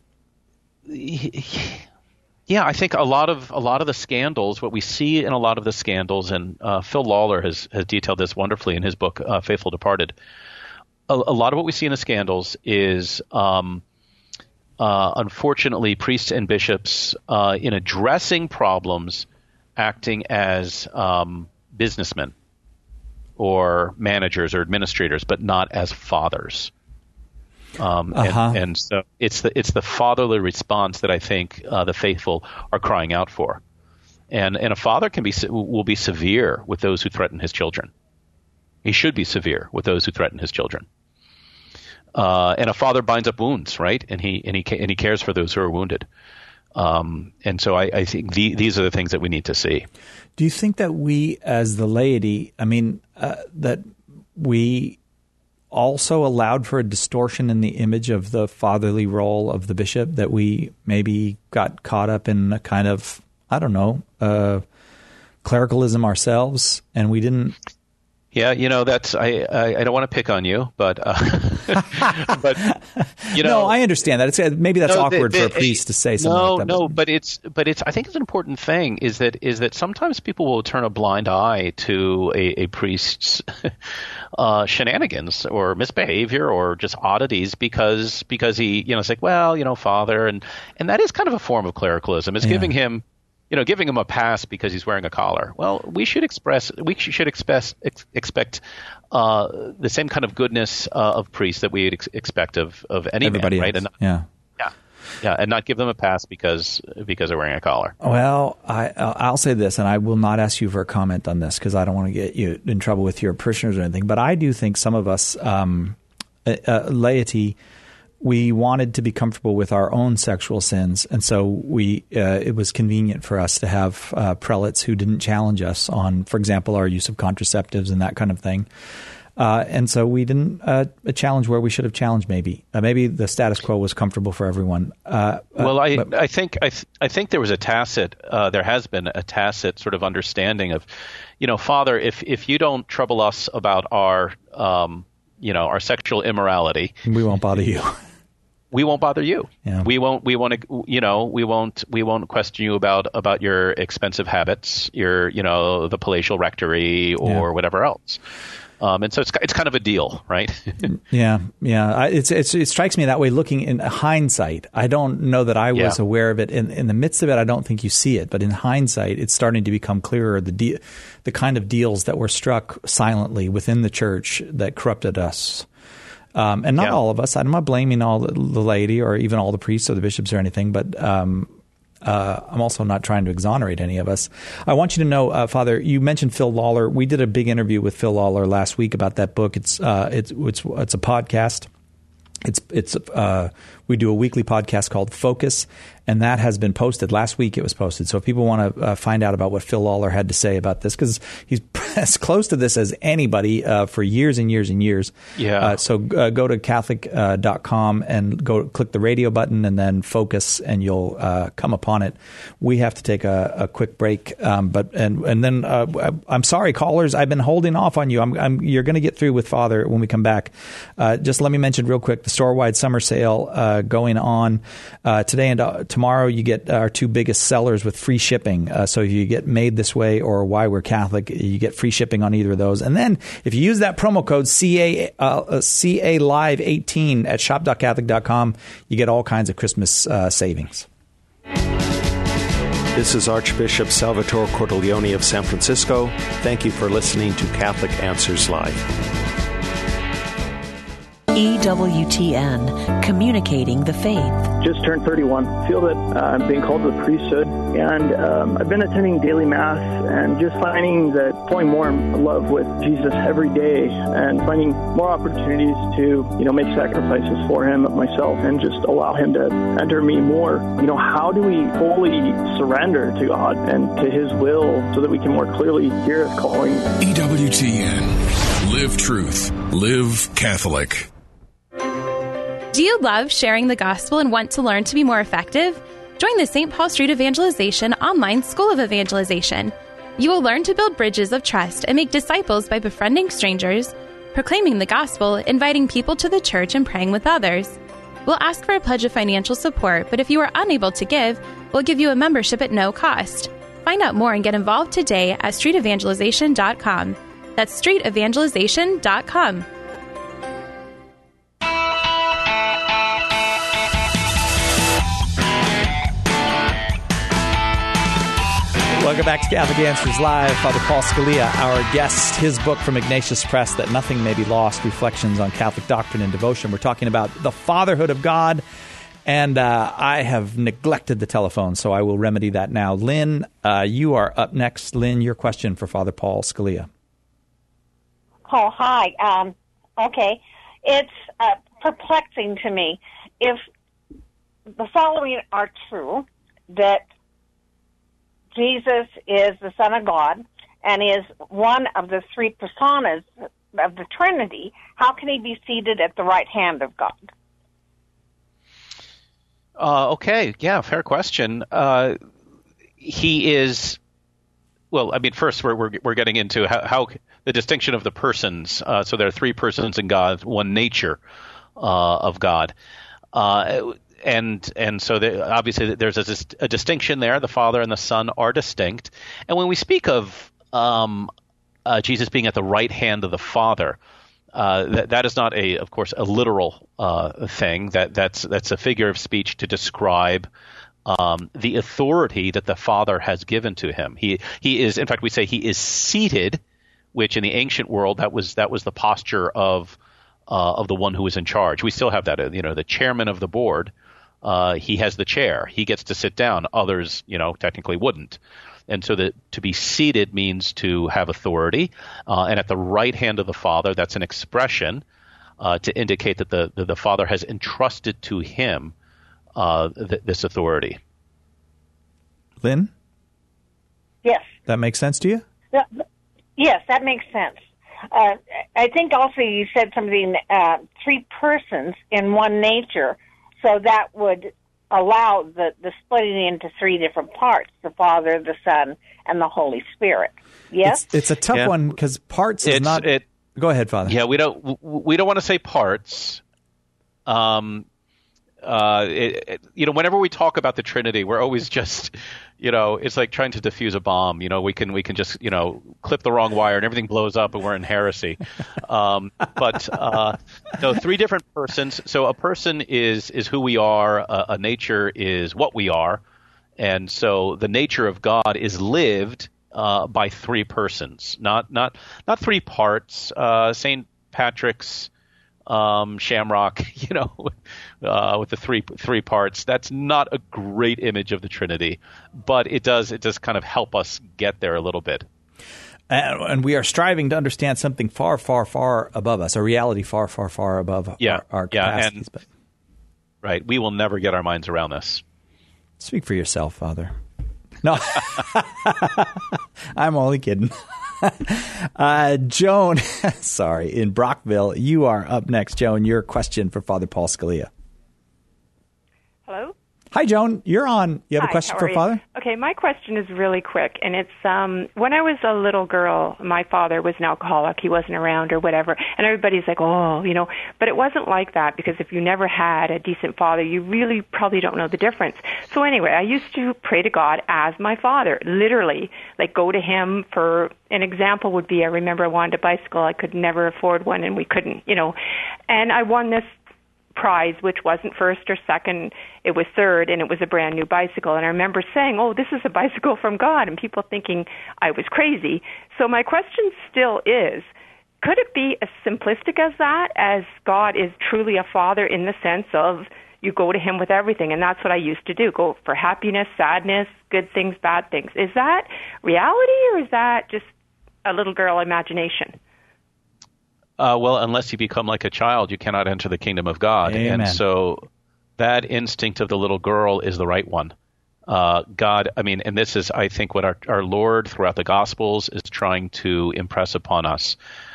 yeah, I think a lot of a lot of the scandals, what we see in a lot of the scandals, and uh, Phil Lawler has has detailed this wonderfully in his book uh, Faithful Departed. A, a lot of what we see in the scandals is, um, uh, unfortunately, priests and bishops uh, in addressing problems, acting as um, businessmen or managers or administrators, but not as fathers. Um, uh-huh. and, and so it's the it's the fatherly response that I think uh, the faithful are crying out for, and and a father can be will be severe with those who threaten his children. He should be severe with those who threaten his children. Uh, and a father binds up wounds, right? And he and he and he cares for those who are wounded. Um, and so I, I think the, these are the things that we need to see. Do you think that we, as the laity, I mean, uh, that we also allowed for a distortion in the image of the fatherly role of the bishop, that we maybe got caught up in a kind of, I don't know, uh, clericalism ourselves, and we didn't? Yeah, you know, that's I, I, I don't want to pick on you, but uh, but you know, no, I understand that. It's maybe that's no, awkward the, the, for a priest to say something no, like that. No, but. no, but it's but it's I think it's an important thing is that is that sometimes people will turn a blind eye to a, a priest's uh, shenanigans or misbehavior or just oddities because because he you know it's like, well, you know, father, and and that is kind of a form of clericalism. It's yeah. giving him. You know, giving him a pass because he's wearing a collar. Well, we should express, we should expect ex, expect uh, the same kind of goodness uh, of priests that we ex- expect of of any Everybody man, right? Else. And not, yeah, yeah, yeah, and not give them a pass because because they're wearing a collar. Well, I I'll say this, and I will not ask you for a comment on this because I don't want to get you in trouble with your parishioners or anything. But I do think some of us um, uh, laity. We wanted to be comfortable with our own sexual sins, and so we uh, it was convenient for us to have uh, prelates who didn't challenge us on, for example, our use of contraceptives and that kind of thing. Uh, and so we didn't uh, challenge where we should have challenged. Maybe uh, maybe the status quo was comfortable for everyone. Uh, well, I but, I think I th- I think there was a tacit uh, there has been a tacit sort of understanding of, you know, Father, if if you don't trouble us about our um, you know our sexual immorality, we won't bother you. We won't bother you. Yeah. We won't. We won't. You know. We won't. We won't question you about about your expensive habits, your you know the palatial rectory or yeah. whatever else. Um, and so it's it's kind of a deal, right? yeah, yeah. I, it's it's it strikes me that way. Looking in hindsight, I don't know that I was yeah. aware of it. In in the midst of it, I don't think you see it. But in hindsight, it's starting to become clearer the de- the kind of deals that were struck silently within the church that corrupted us. Um, and not yeah. all of us. I'm not blaming all the, the laity or even all the priests or the bishops or anything, but um, uh, I'm also not trying to exonerate any of us. I want you to know, uh, Father, you mentioned Phil Lawler. We did a big interview with Phil Lawler last week about that book. It's uh, it's it's it's a podcast. It's it's uh, We do a weekly podcast called Focus, and that has been posted. Last week it was posted. So if people want to uh, find out about what Phil Lawler had to say about this, because he's as close to this as anybody uh, for years and years and years. Yeah. Uh, so uh, go to Catholic dot com and go click the radio button and then Focus, and you'll uh, come upon it. We have to take a, a quick break, um, but and and then uh, I'm sorry, callers, I've been holding off on you. I'm, I'm you're going to get through with Father when we come back. Uh, just let me mention real quick the store-wide summer sale uh, going on uh, today and uh, tomorrow. You get our two biggest sellers with free shipping. Uh, so if you get Made This Way or Why We're Catholic, you get free shipping on either of those. And then if you use that promo code C A uh, C A Live eighteen at shop dot catholic dot com, you get all kinds of Christmas uh, savings. This is Archbishop Salvatore Cordileone of San Francisco. Thank you for listening to Catholic Answers Live. E W T N, communicating the faith. Just turned thirty-one. Feel that uh, I'm being called to the priesthood, and um, I've been attending daily mass and just finding that falling more in love with Jesus every day, and finding more opportunities to, you know, make sacrifices for Him, myself, and just allow Him to enter me more. You know, how do we fully surrender to God and to His will so that we can more clearly hear His calling? E W T N. Live truth. Live Catholic. Do you love sharing the gospel and want to learn to be more effective? Join the Saint Paul Street Evangelization online School of Evangelization. You will learn to build bridges of trust and make disciples by befriending strangers, proclaiming the gospel, inviting people to the church, and praying with others. We'll ask for a pledge of financial support, but if you are unable to give, we'll give you a membership at no cost. Find out more and get involved today at street evangelization dot com. That's street evangelization dot com. Welcome back to Catholic Answers Live. Father Paul Scalia, our guest, his book from Ignatius Press, That Nothing May Be Lost, Reflections on Catholic Doctrine and Devotion. We're talking about the fatherhood of God, and uh, I have neglected the telephone, so I will remedy that now. Lynn, uh, you are up next. Lynn, your question for Father Paul Scalia. Oh, hi. Um, okay. It's uh, perplexing to me. If the following are true, that Jesus is the Son of God and is one of the three personas of the Trinity, how can he be seated at the right hand of God? Uh, okay, yeah, fair question. Uh, he is, well, I mean, first we're we're, we're getting into how, how the distinction of the persons. Uh, so there are three persons in God, one nature uh, of God. Uh And and so there, obviously there's a, a distinction there. The Father and the Son are distinct. And when we speak of um, uh, Jesus being at the right hand of the Father, uh, that, that is not a, of course, a literal uh, thing. That that's that's a figure of speech to describe um, the authority that the Father has given to him. He he is, in fact, we say he is seated, which in the ancient world that was that was the posture of uh, of the one who was in charge. We still have that, you know, the chairman of the board. Uh, he has the chair. He gets to sit down. Others, you know, technically wouldn't. And so that to be seated means to have authority. Uh, and at the right hand of the Father, that's an expression uh, to indicate that the, the, the Father has entrusted to him uh, th- this authority. Lynn? Yes. That makes sense to you? Uh, yes, that makes sense. Uh, I think also you said something, uh, three persons in one nature. So that would allow the, the splitting into three different parts, the Father, the Son, and the Holy Spirit. Yes? It's, it's a tough yeah. one because parts is it's, not... It, Go ahead, Father. Yeah, we don't we don't want to say parts. Um, uh, it, it, you know, whenever we talk about the Trinity, we're always just, you know, it's like trying to defuse a bomb. You know, we can we can just, you know, clip the wrong wire and everything blows up and we're in heresy. Um, but uh, no, three different persons. So a person is is who we are. A, a nature is what we are, and so the nature of God is lived uh, by three persons, not not not three parts. Uh, Saint Patrick's Um, Shamrock, you know, uh, with the three three parts. That's not a great image of the Trinity, but it does it does kind of help us get there a little bit. And, and we are striving to understand something far, far, far above us, a reality far, far, far above yeah, our, our yeah, capacities. And, but. right? We will never get our minds around this. Speak for yourself, Father. No, I'm only kidding. uh, Joan, sorry, in Brockville, you are up next. Joan, your question for Father Paul Scalia. Hello? Hi, Joan. You're on. You have Hi, a question how for are Father? You? Okay, my question is really quick, and it's um, when I was a little girl, my father was an alcoholic. He wasn't around or whatever, and everybody's like, oh, you know, but it wasn't like that because if you never had a decent father, you really probably don't know the difference. So anyway, I used to pray to God as my father, literally, like go to him for an example would be I remember I wanted a bicycle. I could never afford one, and we couldn't, you know, and I won this prize, which wasn't first or second, it was third, and it was a brand new bicycle. And I remember saying, oh, this is a bicycle from God, and people thinking I was crazy. So my question still is, could it be as simplistic as that, as God is truly a father in the sense of you go to him with everything? And that's what I used to do, go for happiness, sadness, good things, bad things. Is that reality, or is that just a little girl imagination? Uh, well, unless you become like a child, you cannot enter the kingdom of God. Amen. And so that instinct of the little girl is the right one. Uh, God, I mean, and this is, I think, what our, our Lord throughout the Gospels is trying to impress upon us.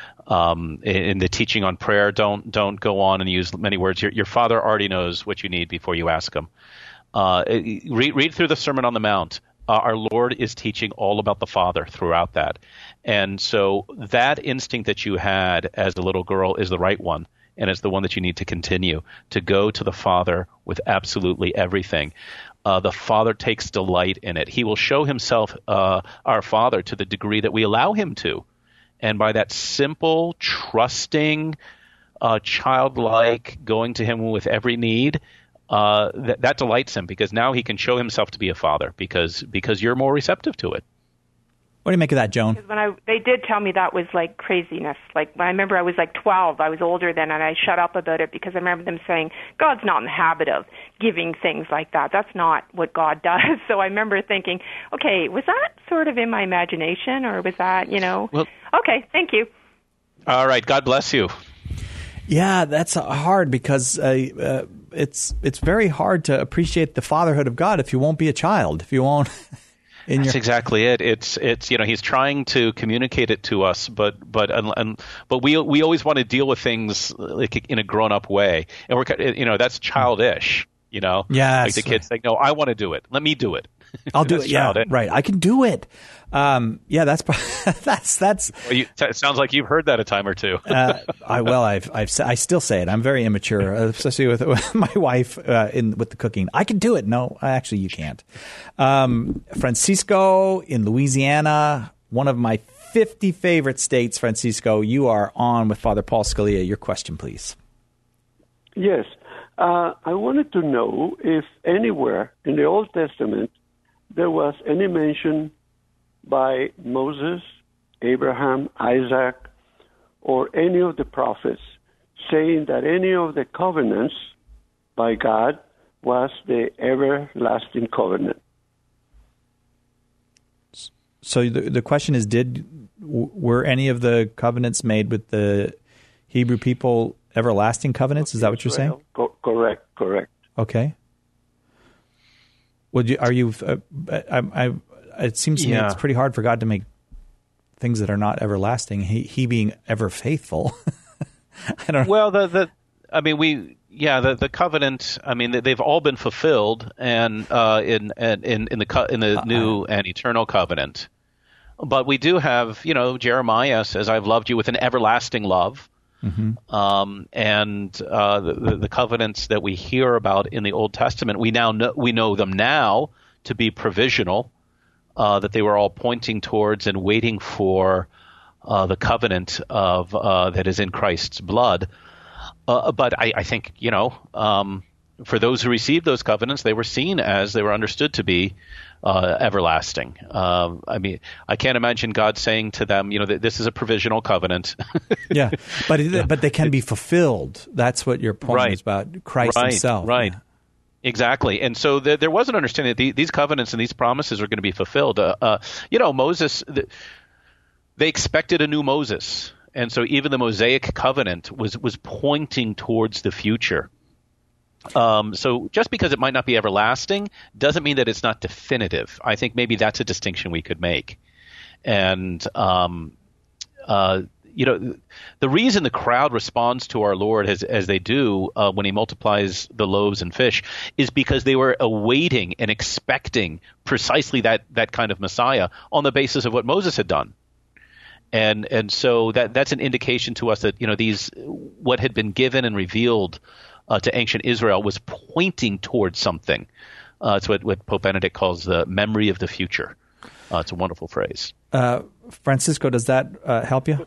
Um, in, in the teaching on prayer, don't don't go on and use many words. Your, your Father already knows what you need before you ask him. Uh, read, read through the Sermon on the Mount. Uh, our Lord is teaching all about the Father throughout that. And so that instinct that you had as a little girl is the right one, and it's the one that you need to continue, to go to the Father with absolutely everything. Uh, the Father takes delight in it. He will show himself uh, our Father to the degree that we allow him to. And by that simple, trusting, uh, childlike, going to him with every need, Uh, that, that delights him, because now he can show himself to be a father because because you're more receptive to it. What do you make of that, Joan? When I, they did tell me that was like craziness. Like I remember I was like twelve. I was older then, and I shut up about it because I remember them saying God's not in the habit of giving things like that. That's not what God does. So I remember thinking, okay, was that sort of in my imagination, or was that, you know? Well, okay, thank you. All right, God bless you. Yeah, that's hard because uh, uh, it's it's very hard to appreciate the fatherhood of God if you won't be a child, if you won't. in That's your... exactly it. It's it's you know he's trying to communicate it to us, but but and, but we we always want to deal with things like in a grown up way, and we're you know that's childish. You know, yes. Like the kids say, no, I want to do it. Let me do it. I'll do it. Yeah, childish. Right. I can do it. Um, yeah, that's that's that's. Well, you, it sounds like you've heard that a time or two. uh, I well, I've I've I still say it. I'm very immature, especially with, with my wife uh, in with the cooking. I can do it. No, actually, you can't. Um, Francisco in Louisiana, one of my fifty favorite states. Francisco, you are on with Father Paul Scalia. Your question, please. Yes. Uh, I wanted to know if anywhere in the Old Testament there was any mention by Moses, Abraham, Isaac, or any of the prophets saying that any of the covenants by God was the everlasting covenant. So the the question is, did were any of the covenants made with the Hebrew people everlasting covenants? Is that what you're saying? Co- correct, correct. Okay. Would you? Are you? Uh, I, I, it seems to yeah. me it's pretty hard for God to make things that are not everlasting. He, he being ever faithful. I don't. Well, the the, I mean, we. Yeah, the the covenant. I mean, they've all been fulfilled, and uh, in in in the in the uh, new and eternal covenant. But we do have, you know, Jeremiah says, "I've loved you with an everlasting love." Mm-hmm. Um, and uh, the, the covenants that we hear about in the Old Testament, we now know, we know them now to be provisional, uh, that they were all pointing towards and waiting for uh, the covenant of uh, that is in Christ's blood. Uh, but I, I think, you know, um, for those who received those covenants, they were seen as they were understood to be uh, everlasting. Uh, I mean, I can't imagine God saying to them, you know, that this is a provisional covenant. yeah, but yeah. but they can be fulfilled. That's what your point right. is about Christ right. himself. Right. Yeah. Exactly. And so there, there was an understanding that the, these covenants and these promises are going to be fulfilled. Uh, uh, you know, Moses, the, they expected a new Moses. And so even the Mosaic covenant was, was pointing towards the future. Um, so just because it might not be everlasting doesn't mean that it's not definitive. I think maybe that's a distinction we could make. And, um, uh, you know, the reason the crowd responds to our Lord as, as they do uh, when he multiplies the loaves and fish is because they were awaiting and expecting precisely that, that kind of Messiah on the basis of what Moses had done. And and so that that's an indication to us that, you know, these what had been given and revealed uh, to ancient Israel was pointing towards something. Uh, it's what, what Pope Benedict calls the memory of the future. Uh, it's a wonderful phrase. Uh, Francisco, does that uh, help you?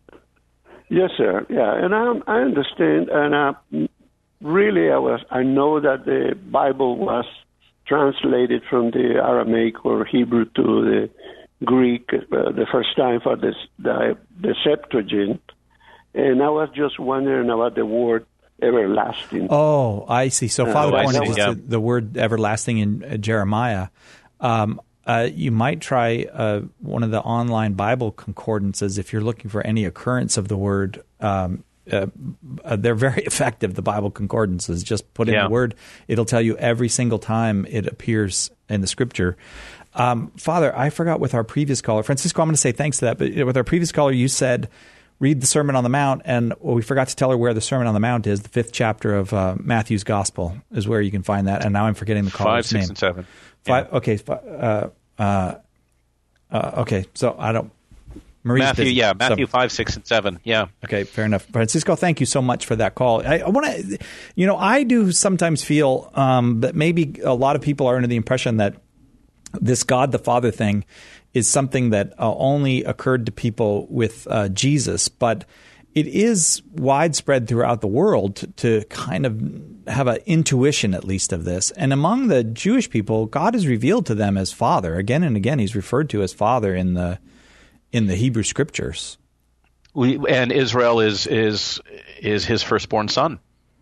Yes, sir. Yeah, and I I understand, and uh, really, I was I know that the Bible was translated from the Aramaic or Hebrew to the Greek uh, the first time for this the, the Septuagint, and I was just wondering about the word everlasting. Oh, I see. So Father uh, pointed to the word everlasting in uh, Jeremiah. Um, Uh, you might try uh, one of the online Bible concordances if you're looking for any occurrence of the word. Um, uh, uh, they're very effective, the Bible concordances. Just put in yeah. the word. It'll tell you every single time it appears in the Scripture. Um, Father, I forgot with our previous caller. Francisco, I'm going to say thanks to that. But with our previous caller, you said read the Sermon on the Mount, and well, we forgot to tell her where the Sermon on the Mount is. The fifth chapter of uh, Matthew's Gospel is where you can find that. And now I'm forgetting the caller's Five, six, name. and seven. Five. Yeah. Okay. Uh, uh, uh, okay. So I don't. Marie's Matthew, busy, yeah, Matthew so. five, six, and seven. Yeah. Okay, fair enough. Francisco, thank you so much for that call. I, I want to, you know, I do sometimes feel um, that maybe a lot of people are under the impression that this God the Father thing is something that uh, only occurred to people with uh, Jesus, but it is widespread throughout the world to, to kind of have an intuition, at least, of this. And among the Jewish people, God is revealed to them as Father. Again and again, he's referred to as Father in the in the Hebrew Scriptures. We, and Israel is is is his firstborn son.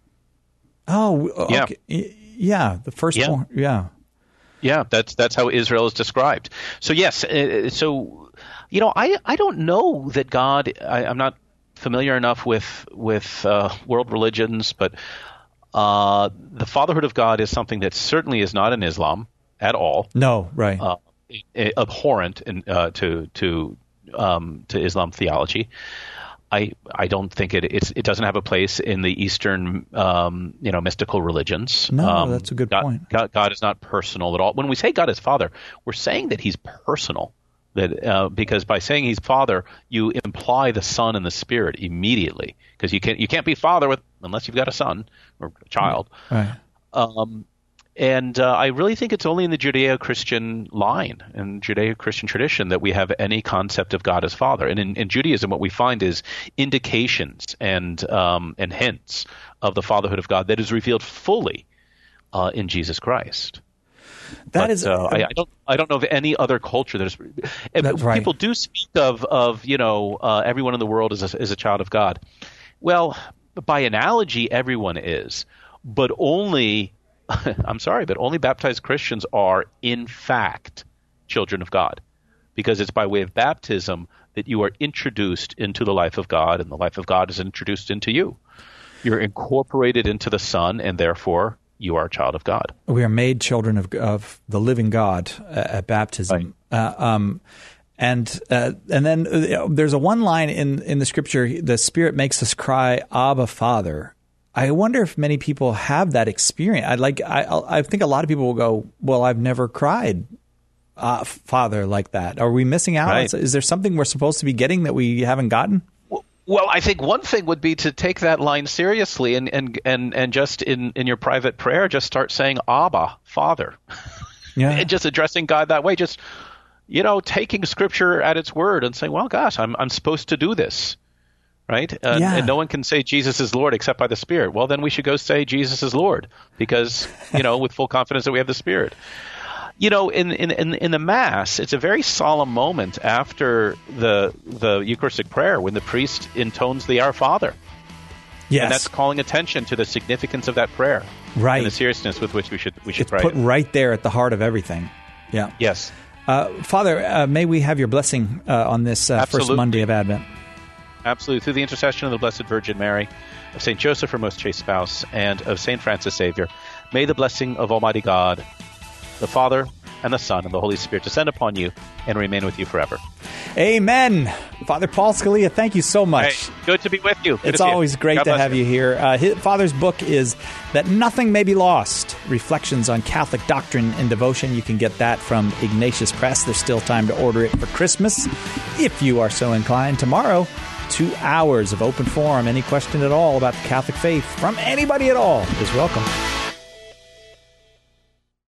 Oh, okay. yeah, yeah, the firstborn, yeah. yeah. Yeah, that's that's how Israel is described. So yes, uh, so you know, I, I don't know that God. I, I'm not familiar enough with with uh, world religions, but uh, the fatherhood of God is something that certainly is not in Islam at all. No, right. Uh, abhorrent in, uh, to to um, to Islam theology. I I don't think it it's, it doesn't have a place in the Eastern um, you know mystical religions. No, um, that's a good God, point. God, God is not personal at all. When we say God is Father, we're saying that He's personal. That uh, because by saying He's Father, you imply the Son and the Spirit immediately. Because you can't you can't be Father with unless you've got a son or a child. Right. Um, And uh, I really think it's only in the Judeo-Christian line and Judeo-Christian tradition that we have any concept of God as Father. And in, in Judaism, what we find is indications and um, and hints of the fatherhood of God that is revealed fully uh, in Jesus Christ. That but, is, uh, I, I don't. I don't know of any other culture that is. That's right. People do speak of of you know uh, everyone in the world is a, is a child of God. Well, by analogy, everyone is, but only. I'm sorry, but only baptized Christians are, in fact, children of God, because it's by way of baptism that you are introduced into the life of God, and the life of God is introduced into you. You're incorporated into the Son, and therefore you are a child of God. We are made children of, of the living God uh, at baptism. Right. Uh, um, and uh, and then uh, there's a one line in, in the Scripture, the Spirit makes us cry, Abba, Father. I wonder if many people have that experience. I like. I, I think a lot of people will go, "Well, I've never cried, uh, Father, like that." Are we missing out? Right. Is there something we're supposed to be getting that we haven't gotten? Well, I think one thing would be to take that line seriously and and and, and just in, in your private prayer, just start saying Abba, Father, yeah, and just addressing God that way. Just you know, taking Scripture at its word and saying, "Well, gosh, I'm I'm supposed to do this." Right? Uh, yeah. And no one can say Jesus is Lord except by the Spirit. Well, then we should go say Jesus is Lord because, you know, with full confidence that we have the Spirit. You know, in, in, in, in the Mass, it's a very solemn moment after the the Eucharistic prayer when the priest intones the Our Father. Yes. And that's calling attention to the significance of that prayer. Right. And the seriousness with which we should we should it's pray. It's put right there at the heart of everything. Yeah. Yes. Uh, Father, uh, may we have your blessing uh, on this uh, first Monday of Advent. Absolutely. Through the intercession of the Blessed Virgin Mary of Saint Joseph, her most chaste spouse, and of Saint Francis Xavier, may the blessing of Almighty God, the Father, and the Son, and the Holy Spirit descend upon you and remain with you forever. Amen. Father Paul Scalia, thank you so much. Hey, good to be with you. Good it's to always you. great God to have you, you here. Uh, his, Father's book is That Nothing May Be Lost, Reflections on Catholic Doctrine and Devotion. You can get that from Ignatius Press. There's still time to order it for Christmas, if you are so inclined. Tomorrow, two hours of open forum. Any question at all about the Catholic faith from anybody at all is welcome.